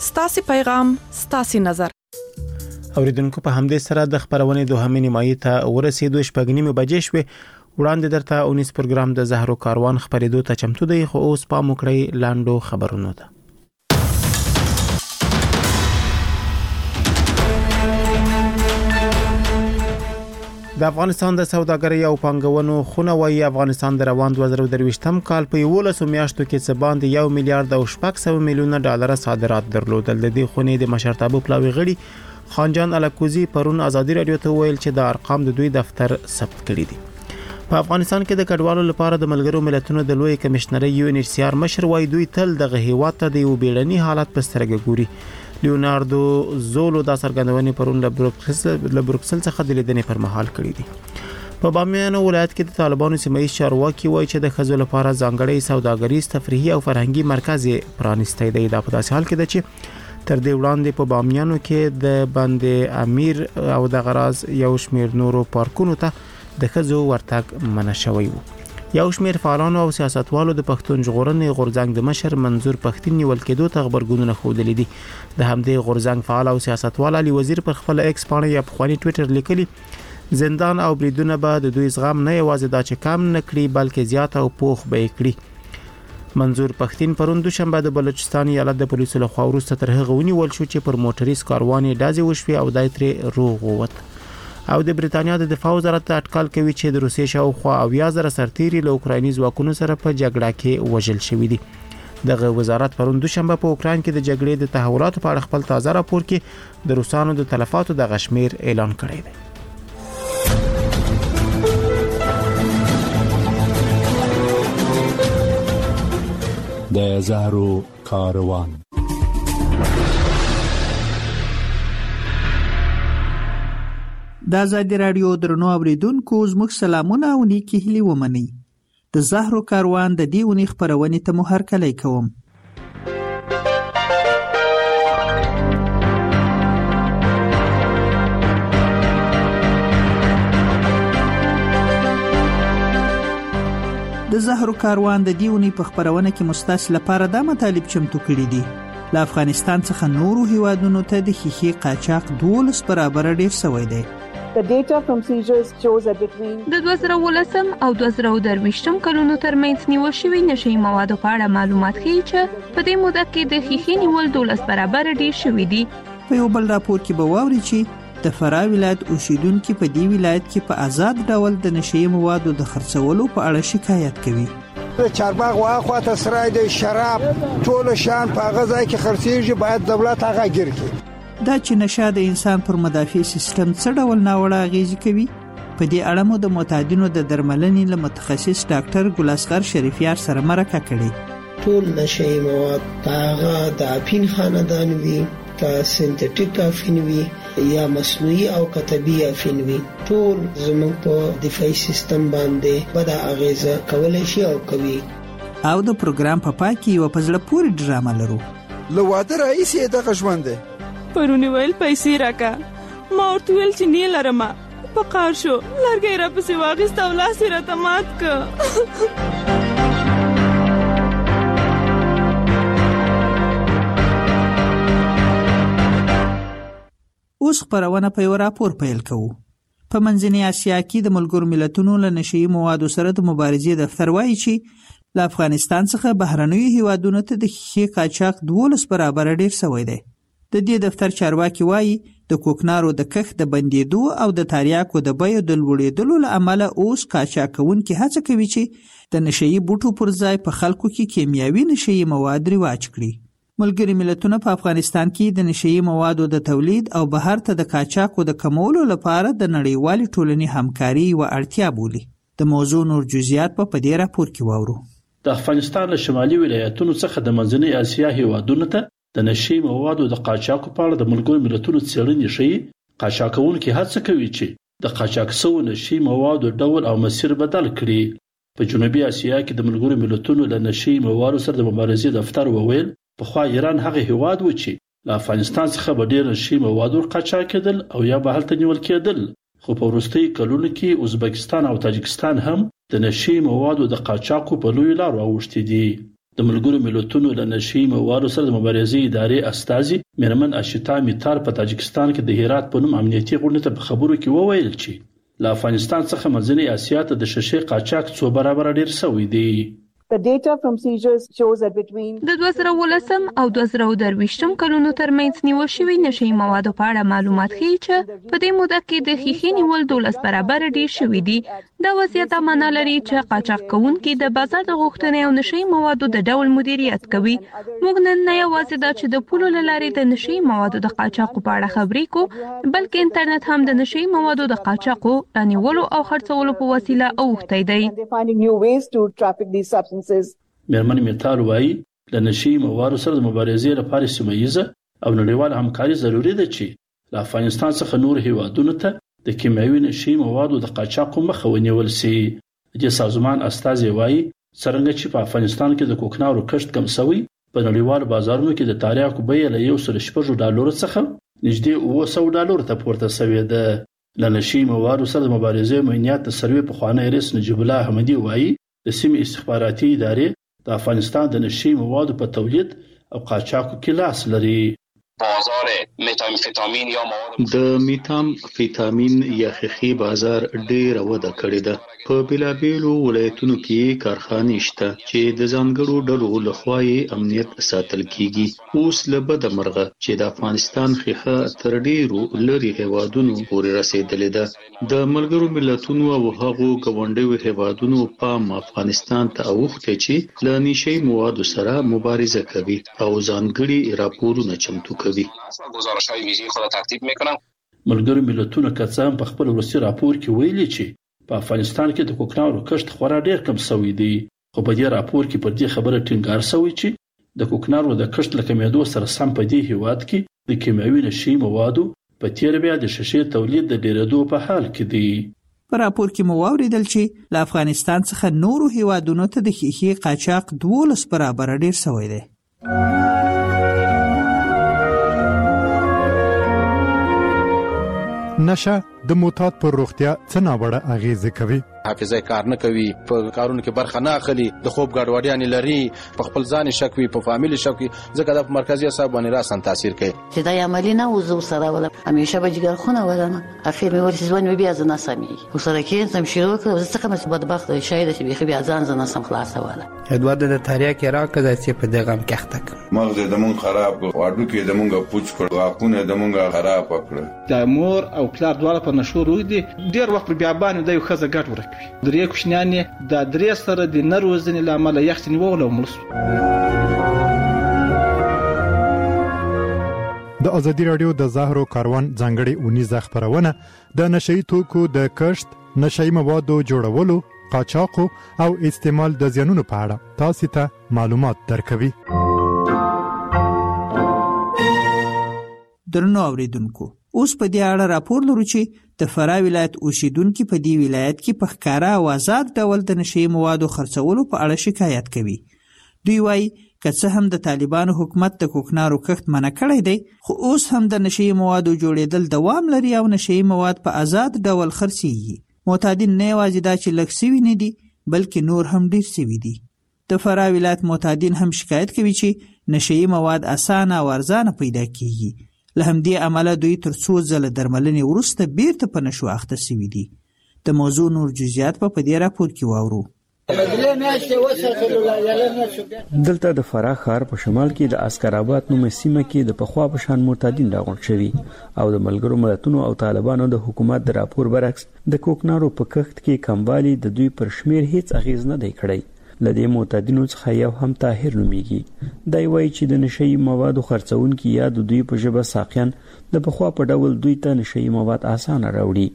ستاسو پیغام ستاسو نظر. اوریدونکو په همدې سره د خبرونې دوهمې نیمایي ته ورسېدو. 6:30 بجې شوې. وړاندې درته 19 پروګرام د زهرو کاروان خبرېدو ته چمتو دی، خو اوس پام وکړئ لاندو خبرونو ته. د افغانستان د سوداګرۍ او پانګونو خونه وايي افغانستان د روان 2023م کال په 11 میاشتو کې څه باندې 1 میلیارډ او 600 میلیونه ډالر صادرات درلودل. د دې خونې د مشرتابه پلاوي غړي خانجان الکوزی پرون ازادي رادیو ته ویل چې د ارقام د دوی دفتر ثبت کړي دي. په افغانستان کې د کډوالو لپاره د ملګرو ملتونو د لوی کمشنري UNHCR مشر وايي دوی تل د هیواد ته د یو بیړني حالت په سترګه ګوري. لیوناردو زولو دا څرګندونې پرون له بروکسل څخه د لیدنې پر مهال کړې دي. په بامیان ولایت کې د طالبانو سیمایي چارواکي وایي چې د ښځو لپاره ځانګړی سوداګریز تفریحي او فرهنګي مرکز پرانیستی دی. دا په داسې حال کې ده چې تر دې وړاندې په بامیانو کې د بند امیر او د غراز یو شمېر نورو پارکونو ته د ښځو ورتګ منع شوی و. یو شمېر فعالانو او سیاستوالو د پښتون ژغورنې غورځنګ د مشر منظور پښتين نیول کېدو ته خبرګونونه ښودلي دي. د همدې غورځنګ فعال او سیاستوال علي وزیر پر خپل ایکس باندې یا پخوانی ټوئیټر لیکلي زندان او بریدونه به د دوی زغم نه یوازې دا چې کم نه کړي بلکې زیات او پوخ به کړي. منظور پښتين پرون دوشنبه د بلوچستان ایالت د پولیسو له خوا وروسته تر هغه ونیول شو چې پر موټریس کاروان ډازې وشوي او دای ترې روغ ووت. او د بریتانیا د دفاع وزارت اټکل کوي چې د روسیې شاوخوا 10000 سرتیري له اوکرایني ځواکونو سره په جګړه کې وژل شوي دي. دغه وزارت پرون دوشنبه په اوکراین کې د جګړې د تحولاتو په اړه خپل تازه راپور کې د روسانو د تلفاتو د غشمیر اعلان کړی دی. د زهرو کاروان. د ازادي رادیو درنو اوریدونکو زموږ سلامونه او نیکی هیلې ومنئ. د زهرو کاروان د دې اونۍ خبرونې ته مو هرکلی کوم. د زهرو کاروان د دې اونۍ په خبرونه کې مستاس لپاره د مطالب چمتو کړي دي. له افغانستان څخه نورو هیوادونو ته د ښیښې قاچاق 12 برابر ډیر شوی دی. The data from seizures shows that between د 2019 او 2023 کلونو ترمنځ نیول شوی نشئی موادو په اړه معلومات ښیي چې په دې موده کې د ښیښې نیول 12 برابر ډیر شوی دي. په یو بل راپور کې به واوري چې د فراه ولایت اوسیدونکو په دې ولایت کې په آزاد ډول د نشئی موادو د خرڅولو په اړه شکایت کوي. چارباغ واخوا ته سرای د شراب ټول شان په غذا کې خرڅېږي، باید دولت هغه ګیر کړي. دا چې نشه د انسان پر مدافع سیستم څه ډول ناوړه اغیزې کوي، په دې اړه مو د معتادینو د درملنې له متخصص ډاکټر ګل اصغر شریفیار سره مرکه کړې. ټول نشئی مواد هغه د اپین خاندان وي، کا سنتیټیک افین وي یا مصنوعي او کتبي افین وي، ټول زموږ په دفاعي سیستم باندې بد اغیزه کولای شي او کوي. او د پروګرام په پای کې یو پزړه پوری ډرامه لرو. لو واده رئیس یې دغه ژوند دی. پرونی ویل پیسې راکا، ما ورته ویل چې نه لرم، په قار شو لرګي را پسې واغست او لاس یې راته مات کړ. اوس خبرونه په یو راپور پیل کوو. په منځنۍ اسیا کې د ملګرو ملتونو له نشئی موادو سره د مبارزې دفتر وایي چې له افغانستان څخه بهرنیو هیوادونو ته د ښیښې قاچاق 12 برابر ډیر شوی دی. د دې دفتر چارواکي وایي د کوکنارو د کښت د بندېدو او د تریاکو د بیو د لوړېدلو له امله اوس قاچاقونکي هڅه کوي چې د نشئی بوټو پر ځای په خلکو کې کیمیاوي نشئی مواد رواج کړي. ملګري ملتونه په افغانستان کې د نشئی موادو د تولید او بهر ته د قاچاقو د کمولو لپاره د نړیوالې ټولنې همکاري و اړتیا بولي. د موضوع نور جزئیات په دې راپور کې واورو. د افغانستان له شمالي ولایتونو څخه د منځنۍ اسیا هیوادونو ته د نشئی موادو د قاچاقو په اړه د ملګرو ملتونو څېړنې ښيي قاچاقونکي هڅه کوي چې د قاچاق شوو نشئی موادو ډول او مسیر بدل کړي. په جنوبي اسیا کې د ملګرو ملتونو له نشئی موادو سره د مبارزې دفتر وویل پخوا ایران هغه هیواد و چې له افغانستان څخه به ډېر نشئی مواد قاچاق کېدل او یا به هلته نیول کېدل، خو په وروستیو کلونو کې ازبکستان او تاجکستان هم د نشئی موادو د قاچاقو په لویو لارو اوښتي دي. د ملګرو ملتونو د نشي موادو سره د مبارزې ادارې استازي میرمن اشتا میتار په تاجکستان کې د هرات په نوم امنیتي غونډه ته په خبرو کې وویل چې له افغانستان څخه منځنۍ اسیا ته د شیشې قاچاق 2 برابر ډیر شوی دی. The data from seizures shows that between د 2019 او 2023 کلونو ترمنځ نیول شوی نشي موادو په اړه معلومات ښيي چې په دې موده کې د ښیښې نیول 12 برابر ډیر شوی دی. دا وضعیت معنا لري چې قاچاق کوونکي د بازار د غوښتنې او نشي موادو د ډول مدیریت کوي. موږ نن نه یوازې دا چې د پولو لارې د نشي موادو د قاچاق په اړه خبرې کوو، بلکې انټرنیټ هم د نشي موادو د قاچاق رانیولو او خرڅولو په وسیله اوښتی دی. میرمن میتار وایي د نشي موادو سره د مبارزې لپاره سیمه‌ییزه او نړیواله همکاري ضروري ده چې له افغانستان څخه نور هیوادونو ته د کیمیاوي نشي موادو د قاچاق مخه ونیول شي. د سازمان استازي وایي څنګه چې په افغانستان کې د کوکنارو کښت کم شوی، په نړیوال بازارونو کې د تریاکو بیه له $160 څخه نږدې $800 ته پورته شوې ده. له نشي موادو سره د مبارزې امنیت د سروې په خوانی رئیس نجیب الله احمدي وایي د سیمې استخباراتي ادارې د افغانستان د نشي موادو په تولید او قاچاق کې لاس لري. بازار میتامفیتامین یا مواد د میتامفیتامین یا خخي بازار ډیر وده کړې ده. په بلابېلو ولایتونو کې کارخانې شته چې د ځانګړو ډلو لخوا امنیت ساتل کیږي. اوس له بده مرغه چې د افغانستان خخه تر ډیرو لري هیوادونو پورې رسیدلې ده. د ملګرو ملتونو او هغو ګاونډیو هیوادونو په افغانستان ته اوښته چې له نشي موادو سره مبارزه کوي او ځانګړي راپورونه چمتو کوي. گزارش‌های ویژه خود ترتیب می‌کنم. ملګرو ملتونو کڅام په خپل وروستي راپور کې ویلي چې په افغانستان کې د کوکنارو کښت خورا ډیر کم شوی دی. خو په دې راپور کې پر دې خبره ټینګار شوی چې د کوکنارو د کښت له کمیدو سره سم په دې هیواد کې د کیمیاوي نشي موادو په تیر بیا د شیشې تولید د ډیرېدو په حال کې دی. په راپور کې مو واوریدل چې له افغانستان څخه نورو هیوادونو ته د ښیښې قاچاق 12 برابر ډیر شوی دی. نشه د معتاد پر روغتیا څه ناوړه اغیزه کوي. حافظه کار نه کوي، په کارونو کې برخه نه اخلي، د خوب ګډوډیان لري، په خپل ځان شک وي، په فامیل شک وي، ځکه د مرکزي اعصاب باندې راسن تاثیر کوي. چې دا عملی نه وزو سره ولا همیشه به جګر خونه ولنه اخر مې ورسې ځوان بیا ځنه سمي وسره کې سم شروع کړ زه څنګه مې بدبخت شاید چې بیا ځان ځنه سم خلاص ولا ادوار د تاریخ کې راکړه چې په دغه مکحتک مغز د مون خراب واډو کې د مونږه پوچ کړ واپونه د مونږه خراب کړ. د مور او پلار دواړه په نشو روي دي ډیر وخت بیا باندې د یو خزه ګټ ورکوي. درې کوشنیان د درې سره د نروزنې لامل یخت نیول او مړ. د ازادي رادیو د زهرو کاروان ځانګړي اونیزه خبرونه د نشئی توکو د کښت، نشئی موادو جوړولو، قاچاق او استعمال د زیانونو په اړه تاسو ته معلومات درکوي. درنو اوریدونکو، اوس په دې اړه راپور لرو چې د فراه ولایت اوسیدونکو په دې ولایت کې په ښکارا او آزاد ډول د نشئی موادو خرڅولو په اړه شکایت کوي. دوی وایي که څه هم د طالبانو حکومت د کوکنارو کښت منع کړی دی، خو اوس هم د نشئی موادو جوړېدل دوام لري او نشئی مواد په آزاد ډول خرڅېږي. معتادین نه یوازې دا چې لږ سوي نه دي بلکې نور هم ډیر سوي دي. د فراه ولایت معتادین هم شکایت کوي چې نشئی مواد اسانه او ارزانه پیدا کیږي. له همدې امله دوی تر څو ځله درملنې وروسته بیرته په نشو اخته سوي دي. د موضوع نور جزئیات په دې راپور کې واورو. دلته د فراه ښار په شمال کې د عسکرآباد نومه سیمه کې د پخوا په شان معتادین راغونډ شوي او د ملګرو ملتونو او طالبانو د حکومت د راپور برعکس د کوکنارو په کښت کې کموالی د دوی پر شمیر هیڅ اغیز نه دی کړی. لدې معتادینو څخه یو هم طاهر نومیږي. دی وایي چې د نشئی موادو خرڅونکي یا د دوی په ژبه ساقیان د پخوا په ډول دوی ته نشئی مواد اسانه راوړي.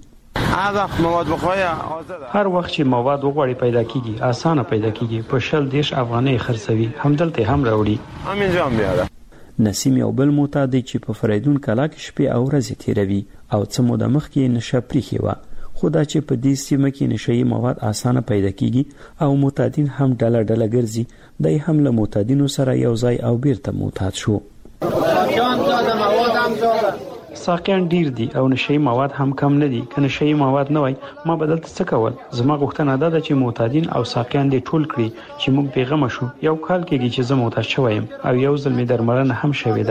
هر وخت چې مواد وغواړي پیدا کیږي، اسانه پیدا کیږي، په 40 افغانۍ خرڅوي، همدلته هم راوړي. نسیم یو بل معتاد چې په فریدون کلا کې شپې او ورځې تیروي او څه موده مخکې نشه پریښې وه. خو دا چې په دې سیمه کې نشئی مواد اسانه پیدا کیږي او معتادین هم ډله ډله ګرځي، دی هم له معتادینو سره یو ځای او بیرته معتاد شو. ساقیان ډیر دي او نشئی مواد هم کم نه دي. که نشئی مواد نه وای ما بدلته څه کول؟ زما غوښتنه ده چې معتادین او ساقیان دې ټول کړي چې موږ پیغام شو. یو کال کېږي چې زه معتاد شوم او یو ځل می درملنه هم شوې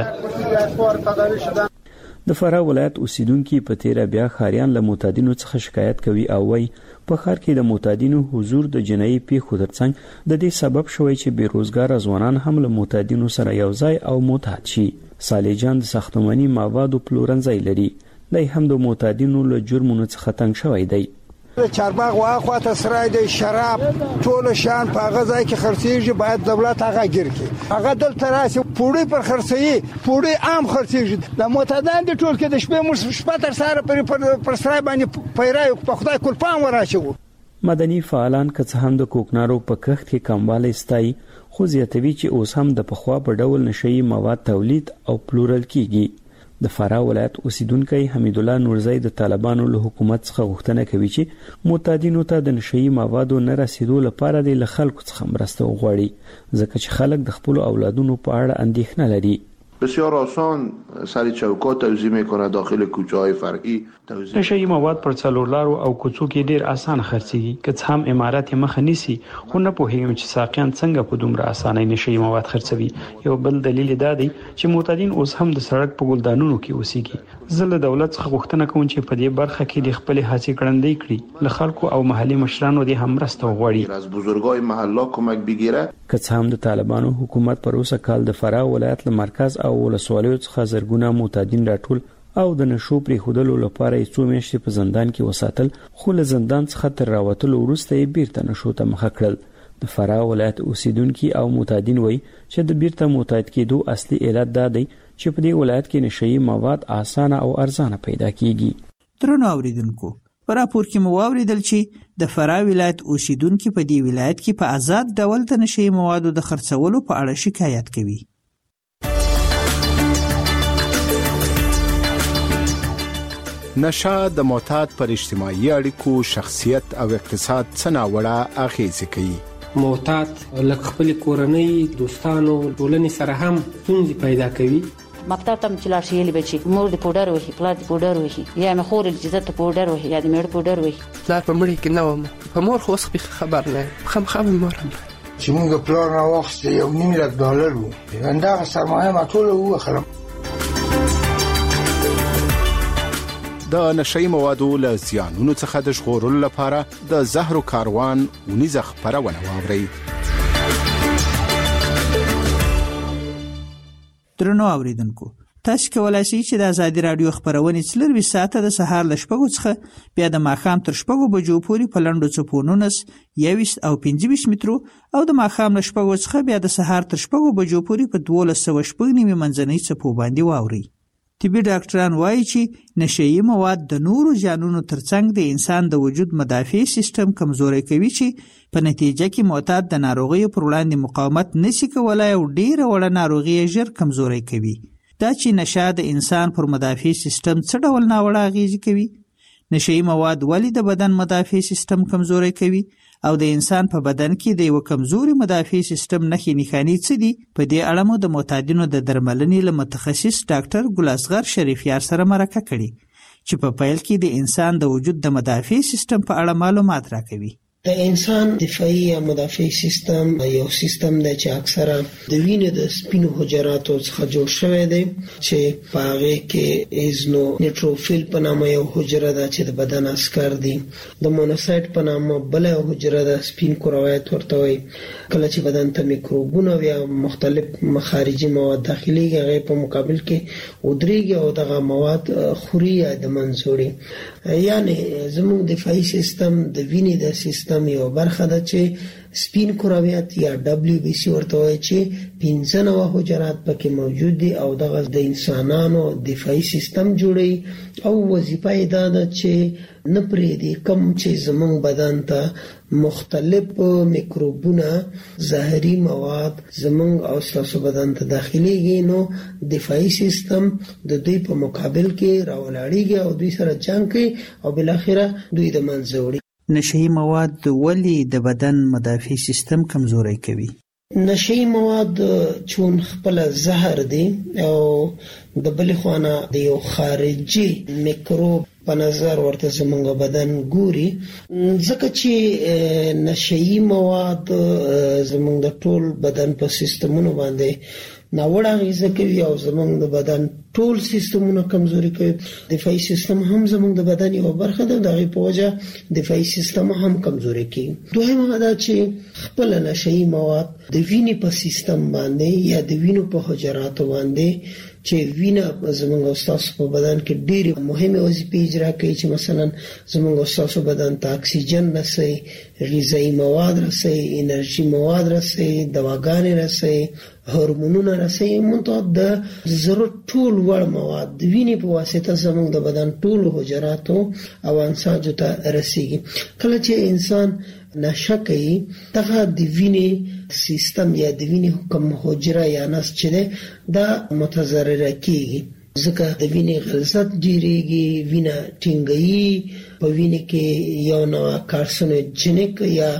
ده. د فراه ولایت اوسیدونکو په تیره بیا خاریان له معتادینو څخه شکایت کوي او وای په ښار کې د معتادینو حضور د جنایي پیښو ترڅنګ د دې سبب شوی چې بیروزګار ځوانان هم له معتادینو سره یو ځای او معتاد شي. صالح جان د ساختماني موادو پلورنځي لري. دی هم د معتادینو له جرمونو څخه تنګ شوی دی. چارباغ واخواته سرای د شراب ټول شان په غځای کې خرڅيږي، باید دولت هغه ګیر کړي. هغه دلته راسي پوړی پر خرڅي، پوړی عام خرڅيږي. د معتادان د ټول کې د شپې مو شپه تر سره پر سرای باندې پیرای په خدای کولپان وراشو. مدني فعالان که څه هم د کوکنارو په کښت کې کموالی ستایي، خو زیاتوي چې اوس هم د پخوا په ډول نشئی مواد تولید او پلورل کیږي. د فراه ولایت اوسیدونکو حمید الله نورزی د طالبانو له حکومت څخه غوښتنه کوي چې معتادینو ته د نشئی موادو نه رسیدو لپاره د خلکو څخه مرسته وغواړي، ځکه چې خلک د خپل اولادونو په اړه اندېښنه لري. بسیار آسان سر چوکات توزیع میکنه داخل کوچه‌های فرعی. نشئی مواد پر څلورلارو او کوڅو کې ډیر آسان خرڅيږي. که څه هم امارات مخه نیسي، خو نه پوهیږم چې ساقیان څنګه په دومره اسانۍ نشئی مواد خرڅوي. یو بل دلیل دا دی چې معتادین اوس هم د سړک په ګلدانونو کې اوسېږي. زه له دولت څخه غوښتنه کوم چې په دې برخه کې د خپل هڅې کړندې کړي، له خلکو او محلي مشرانو د هم مرسته وغواړي. از بزرگای محله کمک بگیره. که څه هم د طالبانو حکومت پر اوسه کال د فراه ولایت له مرکز او ولسوالیو څخه زرګونه معتادین راټول او د نشو پرې خودلو لپاره یې څو میاشتې په زندان کې وساتل، خو له زندان څخه تر راوتلو وروسته یې بیرته نشو ته مخه کړل. د فراه ولایت اوسیدونکو او معتادین وایي چې د بیرته معتاد کېدو اصلي علت دا دی چې په دې ولایت کې نشئی مواد اسانه او ارزانه پیدا کیږي. درنو اوریدونکو، په راپور کې مو واوریدل چې د فراه ولایت اوسیدونکو په دې ولایت کې په آزاد ډول د نشئی موادو د خرڅولو په اړه شکایت کوي. نشه د معتاد پر اجتماعي اړیکو، شخصیت او اقتصاد څه ناوړه اغیزې کوي. معتاد لکه خپل کورنۍ، دوستانو، ټولنې سره هم ستونزې پیدا کوي. مکتب ته چې لاړ شي یلی بچي مور د پودر وهي، پلار د پودر وهي، یا مې خور چې زته پودر وهي یا د مېړه پودر وهي. پلار په مړي کې نه وم، په مور خو اوس خبر نه خم مورم چې موږ پلار نه وخت یو $1,000,000 وو، همدغه سرمایه ما ټول وخرم. د نشئی موادو له زیانونو څخه د ژغورلو لپاره د زهرو کاروان ونیزه خپرونه واورئ. درنو اوریدونکو، تاسو کولای شئ چې د ازادي رادیو خبرونه 24 ساعته د سهار ل 6 څخه بیا د ماښام تر 6 بجو پورې په لنډو څپو 19 او 25 مترو او د ماښام ل 6 څخه بیا د سهار تر 6 بجو پورې په 1290 منځنۍ څپو باندې واوري. طبي ډاکټران وایي چې نشئی مواد د نورو زیانونو ترڅنګ د انسان د وجود مدافع سیستم کمزوري کوي، چې په نتیجه کې معتاد د ناروغیو پر وړاندې مقاومت نشي کولای او ډیره وړه ناروغي ژر کمزوري کوي. دا چې نشه د انسان پر مدافع سیستم څه ډول ناوړه اغیزې کوي؟ نشئی مواد ولې د بدن مدافع سیستم کمزوري کوي او د انسان په بدن کې د یو کمزوري مدافع سیستم نښې نښانې څه دي؟ په دې اړه مو د معتادینو د درملنې له متخصص ډاکټر ګل اصغر شریفیار سره مرکه کړې چې په پیل کې د انسان د وجود د مدافع سیستم په اړه معلومات راکوي. د انسان دفاعي یا مدافع سیستم یو سیستم دی چې اکثره د وینې د سپینو حجراتو څخه جوړ شوی دی چې په هغه کې ایزنو نیټروفیل په نامه یو حجره ده چې د بدن عسکر دي. د مونوسایت په نامه بل یو حجره ده، سپین کرویات ورته وایي. کله چې بدن ته میکروبونه یا مختلف خارجي مواد داخليږي، هغه په مقابل کې ودرېږي او دغه مواد خوري یا د منځوري. یعنی زموږ دفاعي سیستم د وینې د سیستم یو برخه ده چې سپین کرویات یا WBC ورته وایي چې 15 حجرات پکې موجود دي او دغه د انسانانو دفاعي سیستم جوړي او وظیفه یې دا ده چې نه پرېږدي کوم چې زموږ بدن ته مختلف میکروبونه، زهري مواد زموږ او ستاسو بدن ته داخليږي، نو دفاعي سیستم د دوی په مقابل کې راولاړیږي او دوی سره جنگ کوي او بالاخره دوی د منځ وړي. نشئی مواد ولې د بدن مدافع سیستم کمزوري کوي؟ نشئی مواد چون خپل زهر دي او د بل خوانه د یو خارجي میکروب په نظر ورته زموږ بدن ګوري، ځکه چې نشئی مواد زموږ د ټول بدن په سیستمونو باندې ناوړه اغیزه کوي او زموږ د بدن ټول سیستمونه کمزوري کوي. دفاعي سیستم هم زموږ د بدن یو برخه ده، دغه په وجه دفاعي سیستم هم کمزوري کوي. دویمه دا چې خپل نشئی مواد د وینې په سیستم باندې یا د وینو په حجراتو باندې چې وینه زموږ استاسو په بدن کې ډېری مهمه وظیفې اجرا کوي، چې مثلا زموږ استاسو بدن ته اکسیجن رسي، غذایی مواد رسي، انرژي مواد رسي، دواګانې رسي، هورمونونه رسي، منتها د ضرورت ټول وړ مواد د وینې په واسطه زموږ د بدن ټول حجراتو او انساجو ته رسیږي. کله چې انسان نشه کوي، دغه د وینې سیستم یا د وینې کوم حجره یا نسج چې دا متضرر کیږي، ځکه د وینې غلظت ډیریږي، وینه ټینګي، په وینې کې یو نوع کارسینوجنیک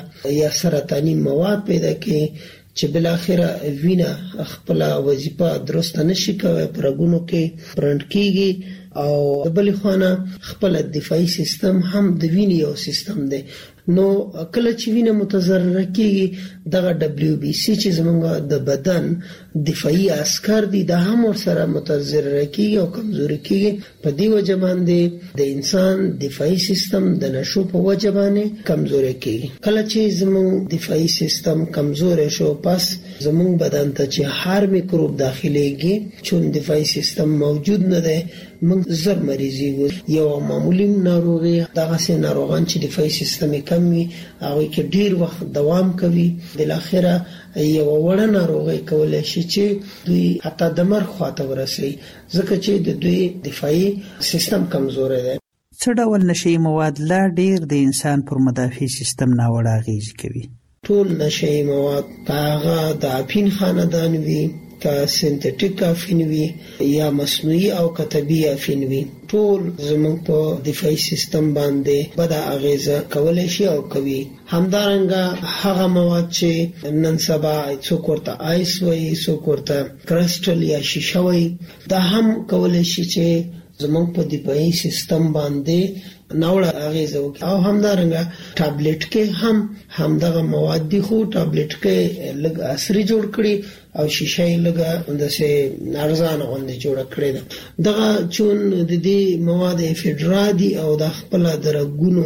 یا سرطاني مواد پیدا کوي چې بل اخره وینه خپل وظیفه درسته نشي کوي، پرګونو کې برند کیږي او د بل خوانه خپل دفاعي سیستم هم د وینې یو سیستم دی. نو کله چې وینه متضرر کیږي، دغه WBC چې زمونږ د بدن دفاعي عسكر دي دا هم ورسره متضرر کیږي او کمزوري کیږي. په دې وجه باندې د انسان دفاعي سیستم د نشو په وجه باندې کمزوري کیږي. کله چې زمونږ دفاعي سیستم کمزوري شو، پس زمونږ بدن ته چې هر میکروب داخليږي، چون دفاعي سیستم موجود نه دی، موږ زر مریضي یو معمولی ناروغي دغه سي ناروغان چې دفاعي سیستم کمی هغه کې ډیر وخت دوام کوي، بل اخره یو وړه ناروغي کولای شي چې دوی حتی د مرګ خواته ورسي، ځکه چې د دوی دفاعي سیستم کمزور دی. څه ډول نشئی مواد لا ډیر د انسان پر مدافع سیستم ناوړه اغیزه کوي؟ ټول نشئی مواد هغه د اپین خاندان وي، کا سنتټیک افین وي یا مصنوعي او کتبي افین وي، ټول زموږ په دفاعي سیستم باندې بد اغیزه کولای شي او کوي. همدارنګه هغه مواد چې نن سبا څوک ورته آیس وایي، څوک ورته کرسټل یا شیشه وایي، دا هم کولای شي چې زموږ په دفاعي سیستم باندې ناوړه اغیزه وکړي. او همدارنګه ټابلیټ کې هم دغه مواد دي، خو ټابلیټ کې لږ عصري جوړ کړي او شیشه یې لږه داسې ارزانه غوندې جوړه کړې ده. دغه چون د دې مواد افیډرا دي او د خپل درګونو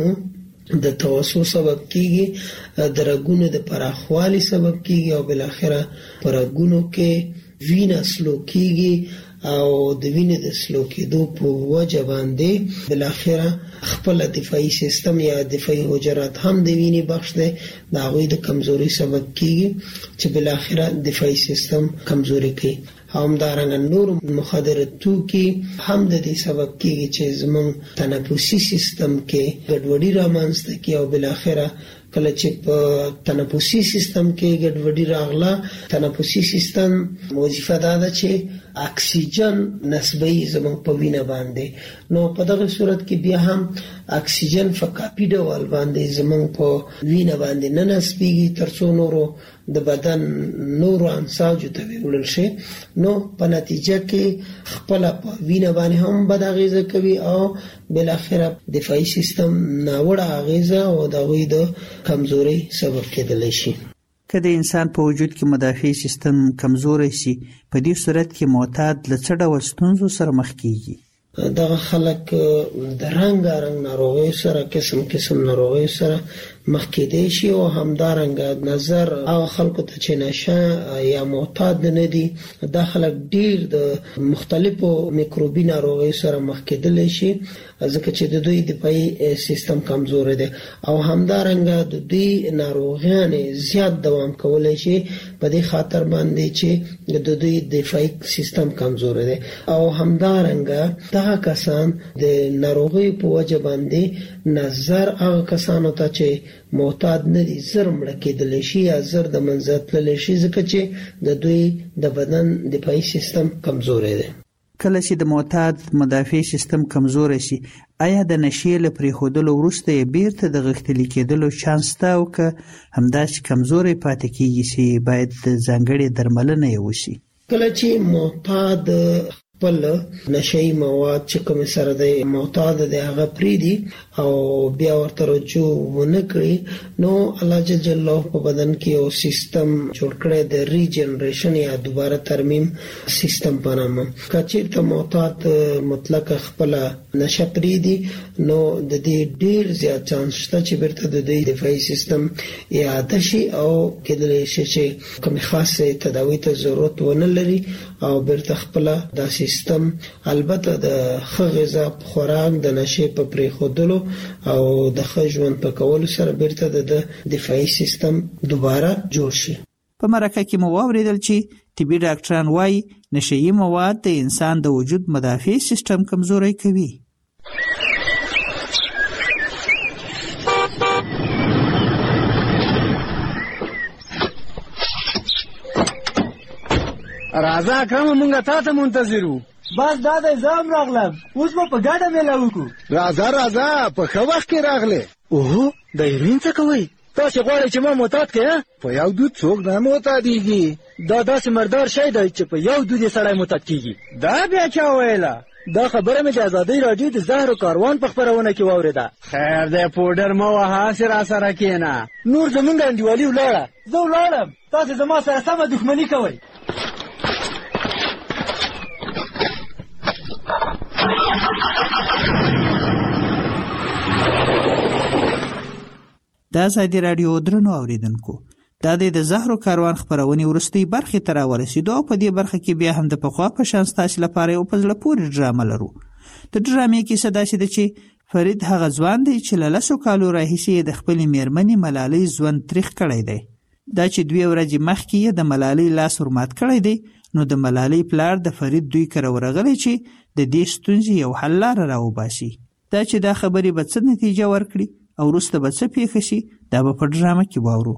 د توسو سبب کیږي، درګونو د پراخوالي سبب کیږي او بل اخره پرګونو کې وینه سلو کیږي او د وینې د سلو کېدو په وجه باندې بل اخره خپل دفاعي سیستم یا دفاعي حجرات هم د وینې بخش دی، د هغوی د کمزوري سبب کیږي چې بل اخره دفاعي سیستم کمزوري کوي. همدارنګه نور مخدر توکي هم د دې سبب کیږي چې زموږ تنفسي سیستم کې ګډوډي رامنځته کوي او بل اخره کله چې په تنفسي سیستم کې ګډوډي راغله، تنفسي سیستم وظیفه ده چې اکسیجن نسبی زموږ په وینه باندې، نو په دغه صورت کې بیا هم اکسیجن فکاپی ډول باندې زموږ په وینه باندې نه نسبیږي ترڅو نورو د بدن نورو انساجو ته وړل شي، نو په نتیجه کې خپل په وینه باندې هم بد اغیزه کوي او بل اخره دفاعي سیستم ناوړه اغیزه او دغه د کمزوري سبب کېدلی شي. که د انسان په وجود کې مدافع سیستم کمزوري شي، په دې صورت کې معتاد له څه ډول ستونزو سره مخ کیږي؟ دغه خلک د رنګارنګ ناروغي سره قسم ناروغي سره مخ کېدای شي او همدارنګه نظر او خلکو ته چې نشه یا معتاد نه دي، دا خلک ډیر د مختلفو میکروبي ناروغي سره مخ کېدلی شي، ځکه چې د دوی دفاعي سیستم کمزور دی او همدارنګه د دوی ناروغیان زیات دوام کولای شي په دې خاطر باندې چې د دوی دفاعي سیستم کمزور دی او همدارنګه دا کسان د ناروغي په وجه باندې نظر هغه کسانو ته چې معتاد نه دي زر مړ کېدل شي یا زر د منځ تللی شي، ځکه چې د دوی د بدن دفاعي سیستم کمزور دی. کله چې د معتاد مدافع سیستم کمزوری شي، آیا د نشې له پرېښودلو وروسته یې بیرته د غښتلي کېدلو چانس شته او که همداسې کمزوری پاتې کېږي چې باید ځانګړې درملنه یې وشي؟ کله چې معتاد خپل نشئی مواد چې کوم سره د معتاد د هغه پریدي او بیا ورته رجوع ونه کړي، نو الله جل جلاله په بدن کې یو سیستم جوړ کړی د ریجنریشن یا دوباره ترمیم سیستم په نامه. کچېرته معتاد مطلق خپل نشه پریدي، نو د دې ډیر زیات چانس شته چې بیرته د دې دفاعي سیستم اعاده شي او کېدلی شي چې کوم خاصه تداوی ته ضرورت ونه لري او بیرته خپل دا سیستم البته د ښه غذا خوراک د نشې په پرېښودلو او د ښه ژوند په کولو سره بیرته د دفاعي سیستم دوباره جوړ شي. په مرکه کې مو واوریدل چې طبي ډاکټران وایي نشهیي مواد د انسان د وجود مدافع سیستم کمزوری کوي. راځه اکرم، مونږ تا ته منتظر وو. بس دا د زام راغلم، اوس به په ګډه میله وکړو. راځه په ښه وخت کې راغلې. اوهو د هیروین څه کوئ؟ تاسې غواړئ چې ما معتاد کړې؟ په یو دود څوک نه معتادېږي. دا داسې مردار شی دی چې په یو دود یې سړی معتاد کېږي. دا بیا چا ویله؟ دا خبره مې د ازادۍ راډیو د زهرو کاروان په خپرونه کې واورېده. خیر دی، پوډر مه وهه، هسې راسره کښېنه. نور زمونږ انډیوالي ولاړه. زه ولاړم، تاسې زما سره سمه دښمني کوئ. د ازادي راډیو درنو اوریدونکو، دا د زهرو کاروان خپرونې وروستۍ برخې ته راورسېدو او په دې برخه کې بیا هم د پخوا په شان ستاسې لپاره یو په زړه پورې ډرامه لرو. د ډرامې کیسه داسې ده چې فرید هغه ځوان دی چې له 10 کالو راهیسې د خپلې میرمنې ملالۍ ژوند تریخ کړی دی. دا چې 2 ورځې مخکې یې د ملالۍ لاس ورمات کړی دی، نو د ملالۍ پلار د فرید دوی کره ورغلی چې د دې ستونزې یو حل لاره راوباسي. دا چې دا خبرې به څه نتیجه ورکړي او وروسته به څه پیښه شي، دا به په ډرامه کې واورو.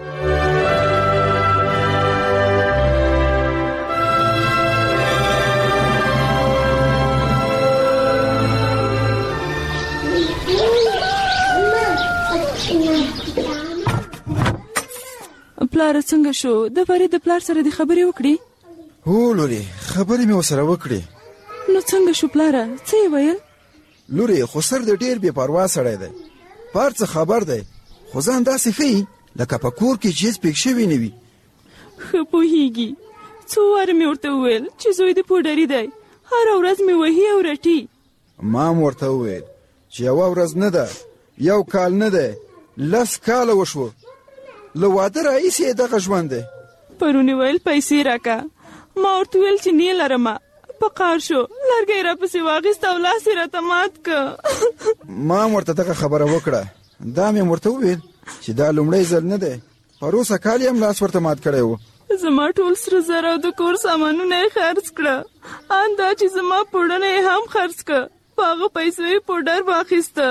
پلار څنګه شو؟ د فرید د پلار سره د خبرې وکړې؟ هو لوري، خبرې مې ورسره وکړې. نو څنګه شو پلاره؟ څه یې ویل؟ لوري خو سر د ډېر بې پروا سړی دی، پار څه خبر دی، خو ځان داسې ښیي لکه په کور کې چې هېڅ پېښ شوي نه وي. ښه پوهېږي. څو واره مې ورته وویل چې زوی د پوډري دی، هره ورځ مې وهي او رټي. ما هم ورته وویل چې یوه ورځ نه ده، 1 کال نه دی، 10 کاله وشوه، له واده راهیسې یې دغه ژوند دی. پرون یې ویل پیسې راکه، ما ورته ویل چې نه لرمه، په قار شو، لرګی راپسې واخیسته او لاس یې راته مات که. ما هم ورته دغه خبره وکړه، دا مې ورته وویل چې دا لومړی ځل نه دی، پروسه کال یې هم لاس ورته مات کړی و. زما ټول سره زر او د کور سامانونه یې خرڅ کړه، ان دا چې زما پوډرونه یې هم خرڅ کړه، په هغه پیسو یې پوډر واخیسته.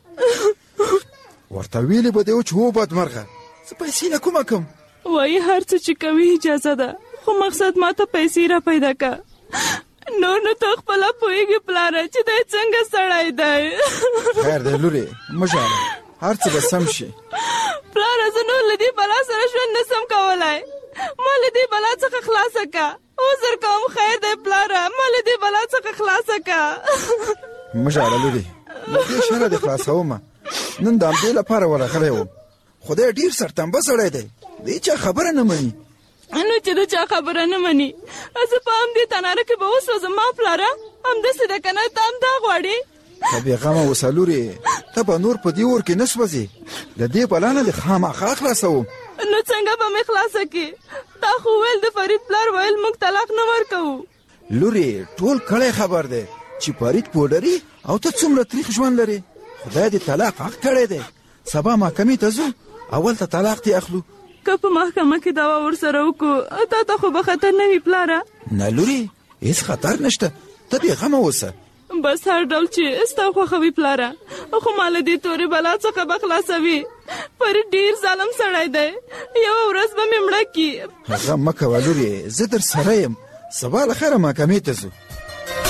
ورته ویلې به دې و چې هو بدمرغه، زه پیسې نه کومه کم. وایي هر څه چې کوي اجازه ده، خو مقصد ما ته پیسې را پیدا که. نور نو ته خپله پوهېږي پلاره چې دی څنګه سړی دی. خیر دی لورې، مه ژاړه، هر څه به سم شي. پلاره زه نور له دې بلا سره ژوند نه سم کولی، ما له دې بلا څخه خلاصه که. عذر کوم، خیر دی پلاره، ما له دې بلا څخه خلاصه که. مه ژاړه لورې، له دې شره دې خلاصومه. نن د همدې لپاره ورغلی وم، خدای ډېر سرتنبه سړی دی، د هېچا خبره نه مني. نو چې د چا خبره نه مني، زه په همدې تناره کې به وسوځم. ما پلاره همداسې ده که نه؟ ته هم دا غواړې؟ ته بېغمه اوسه لورې، ته به نور په دې اور کې نه سوځې، له دې بلا نه دې خامخا خلاصوم. نو څنګه به مې خلاصه کړې؟ تا خو ویل د فرید پلار ویل موږ طلاق نه ورکوو. لورې ټول کړی خبر دی چې فرید پوډري او ته څومره تریخ ژوند لرې. خدای دې طلاق حق کړی دی، سبا محکمې ته ځو، اول ته طلاق دې اخلو. که په محکمه کې دعوا ورسره وکړو، تا ته خو به خطر نه وي پلاره؟ نه لورې، هېڅ خطر نشته، ته بېغمه اوسه. بس هر ډول چې ستا خوښوي پلاره، خو ما له دې تورې بلا څخه به خلاصوي. فرید ډېر ظالم سړی دی، یوه ورځ به مې مړه کي. غم مه کوه لورې، زه در سره یم، سبا له خیره محکمې ته ځو.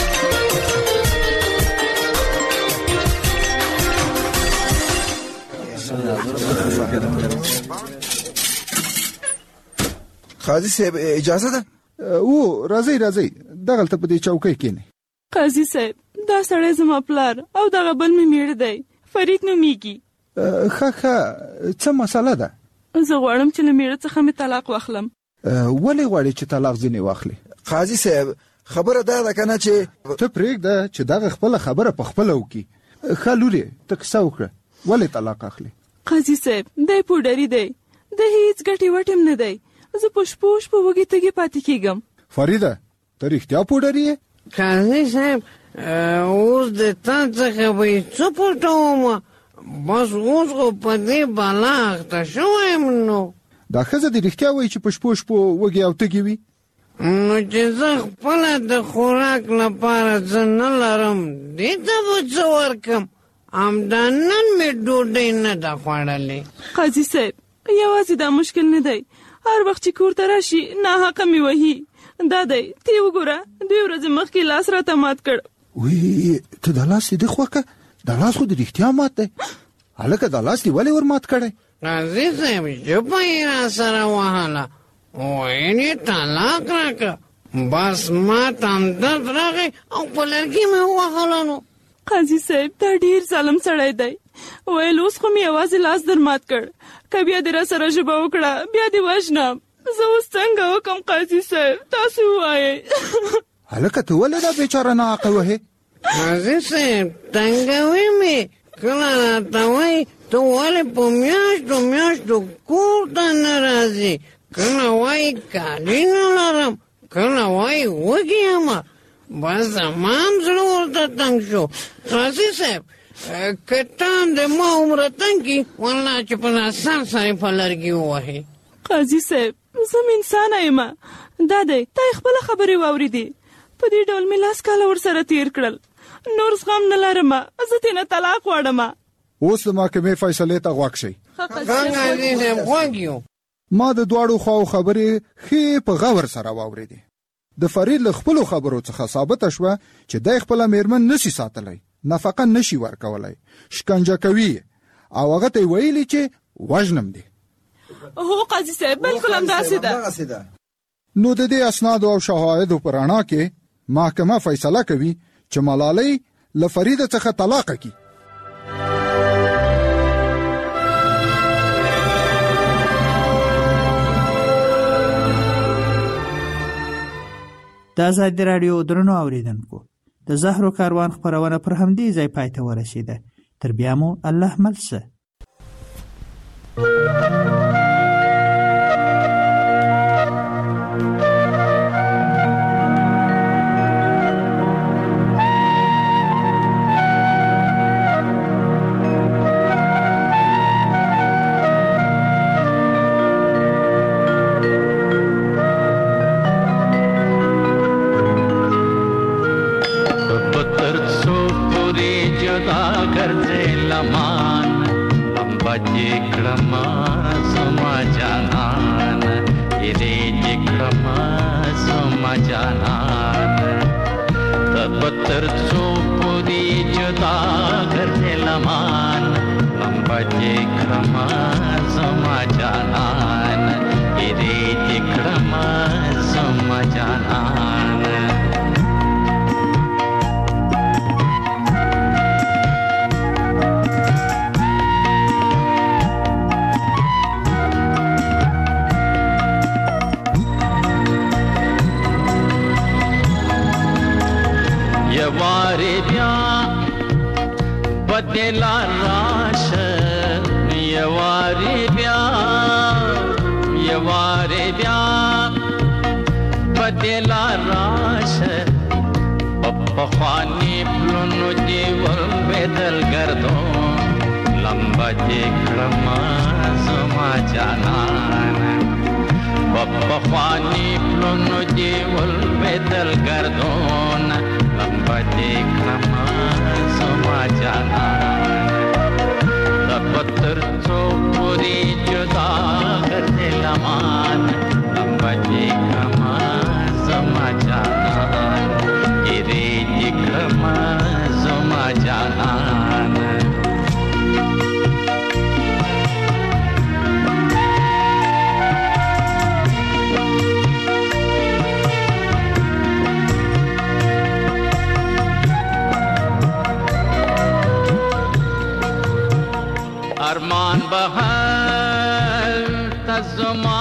قاضي صاحب اجازه ده؟ او راځي دغلته په دې چوکۍ کېنه. قاضي صاحب دا سړی زما پلار او دغه بل مې میړه دی، فرید نومیږي. ښه څه مسله ده؟ زه غواړم چې له میړه څخه مې طلاق واخلم. ولې غواړې چې طلاق ځینې واخلې؟ قاضي صاحب خبره دا ده کنه چې ته پرېږده چې دغه خپله خبره په خپله وکړي. ښه لورې ته کیسه وکړه، ولې طلاق اخلې؟ قاضي صاحب دی پوډري دی، د هیڅ ګټې وټم نه دی، زه په وږي تږي پاتې کېږم. فریده ته رښتیا پوډري یې؟ قاضي صاحب اوس د تا څخه به یې څه پټوم، بس اوس خو په دې بلا اخته شوی یم. نو دا ښځه دې رښتیا وایي چې په شپو وږي او تږي وي؟ نو چې زه خپله د خوراک لپاره څه نه لرم، دې ته به څه ورکم؟ همدا نن مې ډوډۍ نه ده خوړلې. قاضي صاحب یوازې دا مشکل نه دی، هر وخت چې کور ته راشي ناحقه مې وهي. دا دی ته وګوره 2 ورځې مخکې لاس راته مات کړ. وی ته دا لاس دې خوکه، دا لاس خو دې رښتیا مات دی. هلکه دا لاس دې ولې ور مات کړی؟ قاضي صاحب ژبه یې را سره وهله، ویل یې طلاق راکړه، بس ما ته همدرد راغی او په لرګي مې ووهله. نو قاضي صاحب دا ډېر ظالم سړی دی، ویل اوس خو مې یوازې لاس در مات کړ، که بیا دې را سره ژبه وکړه بیا دې وژنم. زه اوس څنګه وکم قاضي صاحب تاسو ووایئ. هلکه ته ولې دا بیچاره ناحقه وهې؟ قاضي صاحب تنګوي مې، کله راته وایي ته ولې په میاشتو کور ته نه راځې، کله وایي کالي نه لرم، کله وایي وږې یم. بس زما هم زړه ورته تنګ شو. قاضي صاحب که ته هم د ما عمره تنګ کړي، والله چې په آسان سره په لرګي ووهې. قاضي صاحب زه م انسانه یم، دا دی تا یې خپله خبرې واورېدې، په دې ډول مې 10 کاله ورسره تېر کړل، نور زغم نه لرم، زه ترې نه طلاق غواړم. اوس د محکمې فیصلې ته غوږ شئ. ما د دواړو خواو خبرې ښې په غور سره واورېدې. د فرید له خپلو خبرو څخه ثابته شوه چې دی خپله میرمن نشي ساتلی، نفقه نشي ورکولی، شکنجه کوي او هغه ته یې ویلي چې وژنم دی. هو قاضي صاحب بالکل همداسې ده. نو د دې اسنادو او شواهدو په رڼا کې محکمه فیصله کوي چې ملالۍ له فریده څخه طلاق کړي. د آزادي راډیو درنو اوریدونکو، د زهرو کاروان خپرونه پر همدې ځای پای ته ورسېده. تر بیا مو الله مل شه. بهر تزما